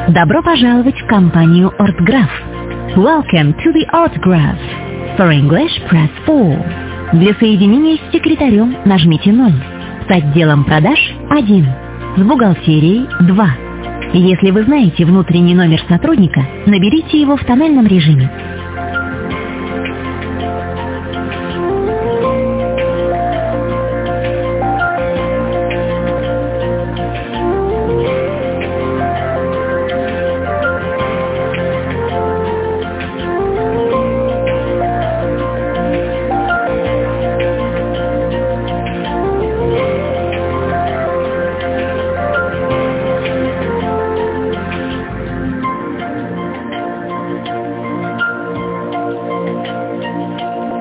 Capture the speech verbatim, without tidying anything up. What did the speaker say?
Добро пожаловать в компанию Ортграф. Welcome to the Ортграф. For English, press four. Для соединения с секретарем нажмите ноль. С отделом продаж один. С бухгалтерией два. Если вы знаете внутренний номер сотрудника, наберите его в тональном режиме.